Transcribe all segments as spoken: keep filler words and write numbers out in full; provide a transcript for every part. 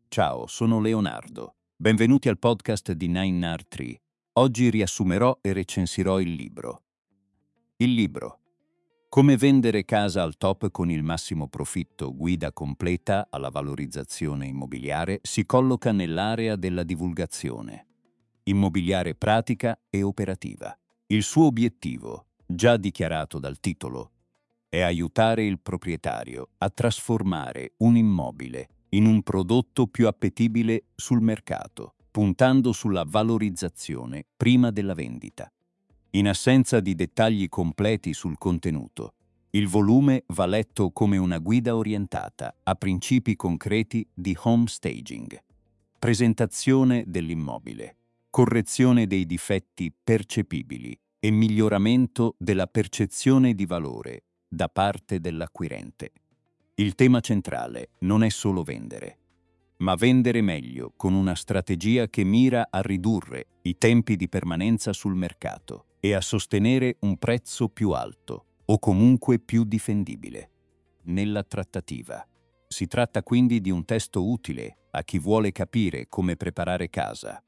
Ciao, sono Leonardo. Benvenuti al podcast di nine R tre. Oggi riassumerò e recensirò il libro. Il libro. Come vendere casa al top con il massimo profitto, guida completa alla valorizzazione immobiliare, si colloca nell'area della divulgazione immobiliare pratica e operativa. Il suo obiettivo, già dichiarato dal titolo, è aiutare il proprietario a trasformare un immobile in un prodotto più appetibile sul mercato, puntando sulla valorizzazione prima della vendita. In assenza di dettagli completi sul contenuto, il volume va letto come una guida orientata a principi concreti di home staging, presentazione dell'immobile, correzione dei difetti percepibili e miglioramento della percezione di valore da parte dell'acquirente. Il tema centrale non è solo vendere, ma vendere meglio con una strategia che mira a ridurre i tempi di permanenza sul mercato e a sostenere un prezzo più alto o comunque più difendibile nella trattativa. Si tratta quindi di un testo utile a chi vuole capire come preparare casa,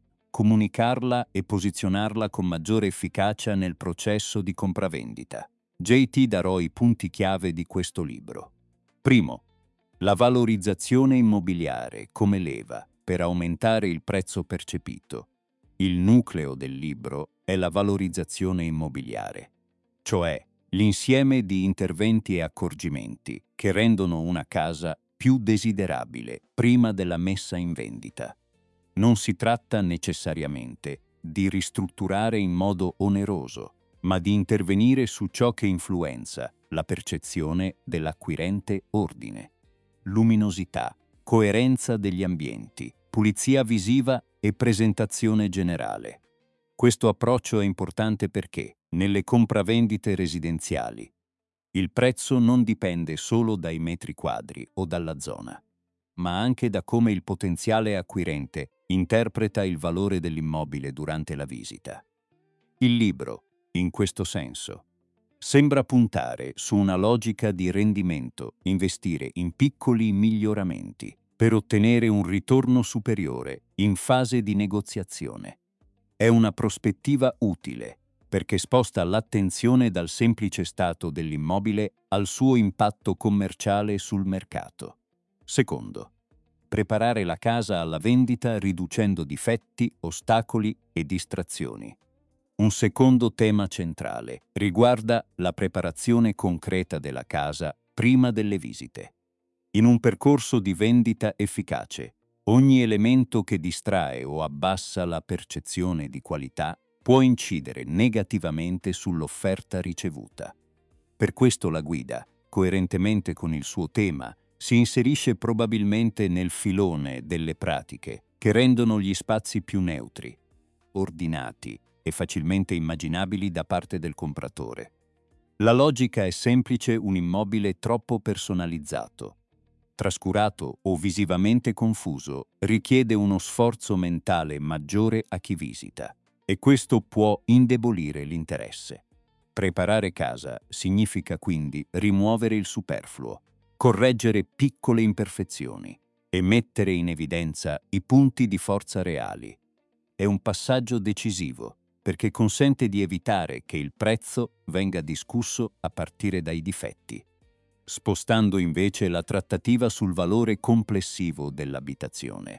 comunicarla e posizionarla con maggiore efficacia nel processo di compravendita. J T darò i punti chiave di questo libro. Primo, la valorizzazione immobiliare come leva per aumentare il prezzo percepito. Il nucleo del libro è la valorizzazione immobiliare, cioè l'insieme di interventi e accorgimenti che rendono una casa più desiderabile prima della messa in vendita. Non si tratta necessariamente di ristrutturare in modo oneroso, ma di intervenire su ciò che influenza la percezione dell'acquirente: ordine, luminosità, coerenza degli ambienti, pulizia visiva e presentazione generale. Questo approccio è importante perché, nelle compravendite residenziali, il prezzo non dipende solo dai metri quadri o dalla zona, ma anche da come il potenziale acquirente interpreta il valore dell'immobile durante la visita. Il libro, in questo senso, sembra puntare su una logica di rendimento, investire in piccoli miglioramenti per ottenere un ritorno superiore in fase di negoziazione. È una prospettiva utile perché sposta l'attenzione dal semplice stato dell'immobile al suo impatto commerciale sul mercato. Secondo, preparare la casa alla vendita riducendo difetti, ostacoli e distrazioni. Un secondo tema centrale riguarda la preparazione concreta della casa prima delle visite. In un percorso di vendita efficace, ogni elemento che distrae o abbassa la percezione di qualità può incidere negativamente sull'offerta ricevuta. Per questo la guida, coerentemente con il suo tema, si inserisce probabilmente nel filone delle pratiche che rendono gli spazi più neutri, ordinati e facilmente immaginabili da parte del compratore. La logica è semplice: un immobile troppo personalizzato, trascurato o visivamente confuso richiede uno sforzo mentale maggiore a chi visita, e questo può indebolire l'interesse. Preparare casa significa quindi rimuovere il superfluo, correggere piccole imperfezioni e mettere in evidenza i punti di forza reali. È un passaggio decisivo perché consente di evitare che il prezzo venga discusso a partire dai difetti, spostando invece la trattativa sul valore complessivo dell'abitazione.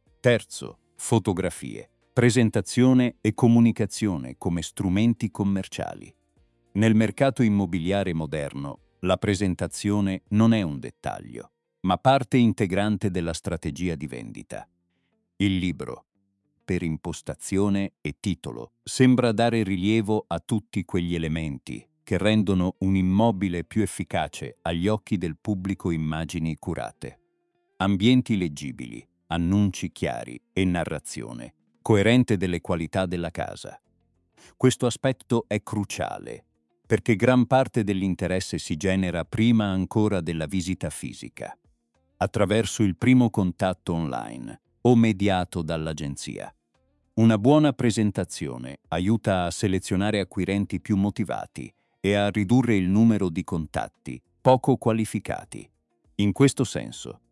Terzo, fotografie, presentazione e comunicazione come strumenti commerciali. Nel mercato immobiliare moderno, la presentazione non è un dettaglio, ma parte integrante della strategia di vendita. Il libro, per impostazione e titolo, sembra dare rilievo a tutti quegli elementi che rendono un immobile più efficace agli occhi del pubblico: immagini curate, ambienti leggibili, annunci chiari e narrazione coerente delle qualità della casa. Questo aspetto è cruciale perché gran parte dell'interesse si genera prima ancora della visita fisica, attraverso il primo contatto online o mediato dall'agenzia. Una buona presentazione aiuta a selezionare acquirenti più motivati e a ridurre il numero di contatti poco qualificati. In questo senso,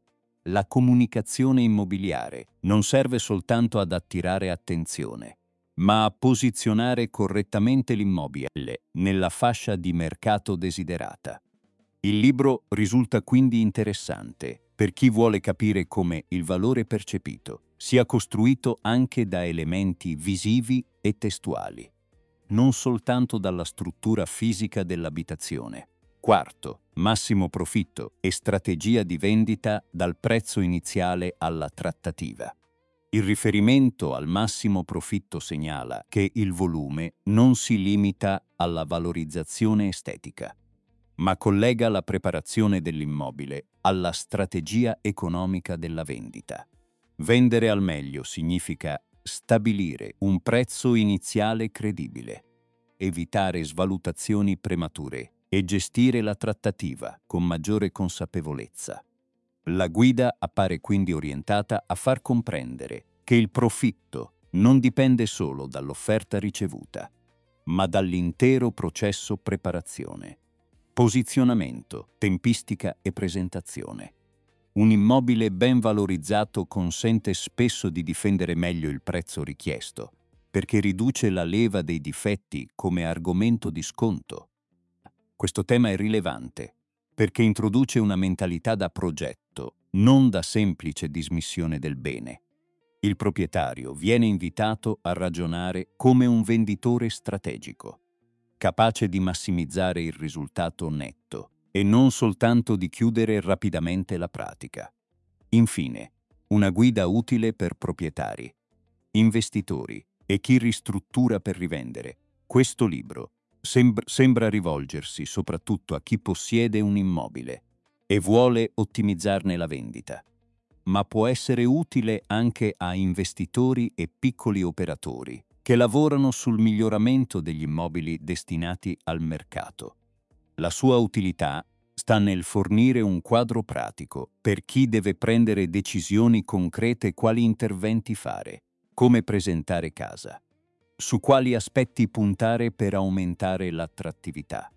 La comunicazione immobiliare non serve soltanto ad attirare attenzione, ma a posizionare correttamente l'immobile nella fascia di mercato desiderata. Il libro risulta quindi interessante per chi vuole capire come il valore percepito sia costruito anche da elementi visivi e testuali, non soltanto dalla struttura fisica dell'abitazione. Quarto, massimo profitto e strategia di vendita dal prezzo iniziale alla trattativa. Il riferimento al massimo profitto segnala che il volume non si limita alla valorizzazione estetica, ma collega la preparazione dell'immobile alla strategia economica della vendita. Vendere al meglio significa stabilire un prezzo iniziale credibile, evitare svalutazioni premature e gestire la trattativa con maggiore consapevolezza. La guida appare quindi orientata a far comprendere che il profitto non dipende solo dall'offerta ricevuta, ma dall'intero processo preparazione, posizionamento, tempistica e presentazione. Un immobile ben valorizzato consente spesso di difendere meglio il prezzo richiesto, perché riduce la leva dei difetti come argomento di sconto. Questo tema è rilevante perché introduce una mentalità da progetto, non da semplice dismissione del bene. Il proprietario viene invitato a ragionare come un venditore strategico, capace di massimizzare il risultato netto e non soltanto di chiudere rapidamente la pratica. Infine, una guida utile per proprietari, investitori e chi ristruttura per rivendere. Questo libro sembra, sembra rivolgersi soprattutto a chi possiede un immobile e vuole ottimizzarne la vendita, ma può essere utile anche a investitori e piccoli operatori che lavorano sul miglioramento degli immobili destinati al mercato. La sua utilità sta nel fornire un quadro pratico per chi deve prendere decisioni concrete quali interventi fare, come presentare casa, su quali aspetti puntare per aumentare l'attrattività.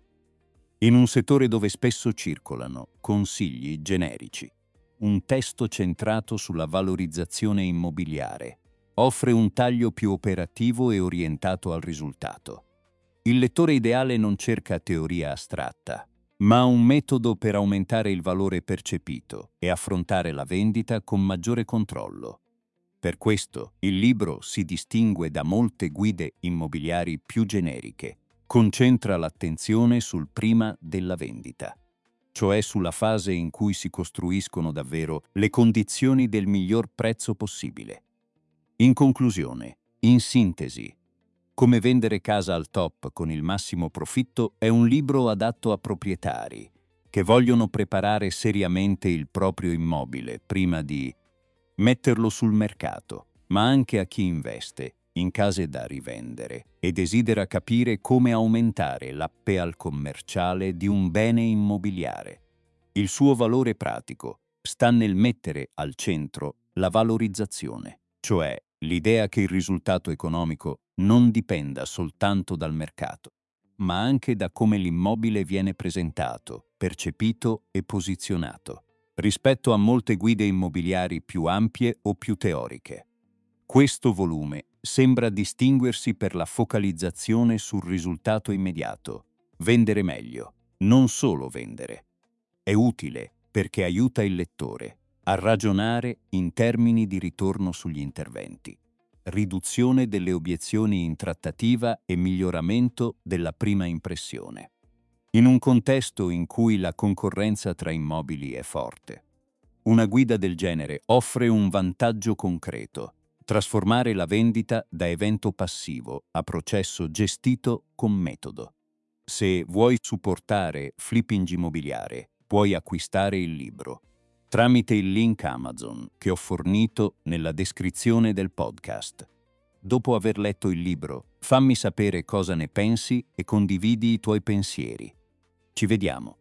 In un settore dove spesso circolano consigli generici, un testo centrato sulla valorizzazione immobiliare offre un taglio più operativo e orientato al risultato. Il lettore ideale non cerca teoria astratta, ma un metodo per aumentare il valore percepito e affrontare la vendita con maggiore controllo. Per questo, il libro si distingue da molte guide immobiliari più generiche, concentra l'attenzione sul prima della vendita, cioè sulla fase in cui si costruiscono davvero le condizioni del miglior prezzo possibile. In conclusione, in sintesi, Come vendere casa al top con il massimo profitto è un libro adatto a proprietari che vogliono preparare seriamente il proprio immobile prima di metterlo sul mercato, ma anche a chi investe in case da rivendere e desidera capire come aumentare l'appeal commerciale di un bene immobiliare. Il suo valore pratico sta nel mettere al centro la valorizzazione, cioè l'idea che il risultato economico non dipenda soltanto dal mercato, ma anche da come l'immobile viene presentato, percepito e posizionato, rispetto a molte guide immobiliari più ampie o più teoriche. Questo volume sembra distinguersi per la focalizzazione sul risultato immediato, vendere meglio, non solo vendere. È utile perché aiuta il lettore a ragionare in termini di ritorno sugli interventi, riduzione delle obiezioni in trattativa e miglioramento della prima impressione. In un contesto in cui la concorrenza tra immobili è forte, una guida del genere offre un vantaggio concreto: trasformare la vendita da evento passivo a processo gestito con metodo. Se vuoi supportare Flipping Immobiliare, puoi acquistare il libro tramite il link Amazon che ho fornito nella descrizione del podcast. Dopo aver letto il libro, fammi sapere cosa ne pensi e condividi i tuoi pensieri. Ci vediamo.